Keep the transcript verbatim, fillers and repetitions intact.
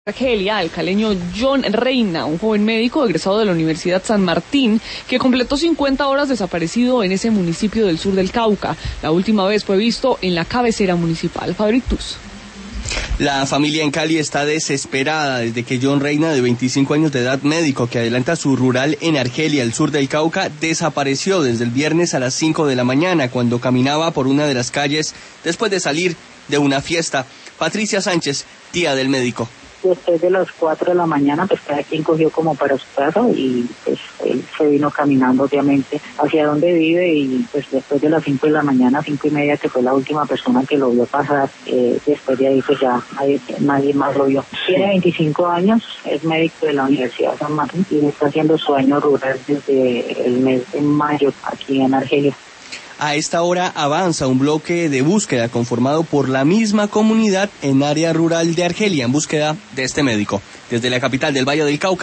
Argelia, el caleño John Reina, un joven médico egresado de la Universidad San Martín, que completó cincuenta horas desaparecido en ese municipio del sur del Cauca. La última vez fue visto en la cabecera municipal. Fabritus. La familia en Cali está desesperada desde que John Reina, de veinticinco años de edad, médico que adelanta su rural en Argelia, el sur del Cauca, desapareció desde el viernes a las cinco de la mañana cuando caminaba por una de las calles después de salir de una fiesta. Patricia Sánchez, tía del médico. Después de las cuatro de la mañana, pues cada quien cogió como para su casa y pues él se vino caminando obviamente hacia donde vive y pues después de las cinco de la mañana, cinco y media, que fue la última persona que lo vio pasar, eh, después de ahí pues ya nadie, nadie más lo vio. Tiene veinticinco años, es médico de la Universidad San Martín y está haciendo su año rural desde el mes de mayo aquí en Argelia. A esta hora avanza un bloque de búsqueda conformado por la misma comunidad en área rural de Argelia en búsqueda de este médico. Desde la capital del Valle del Cauca.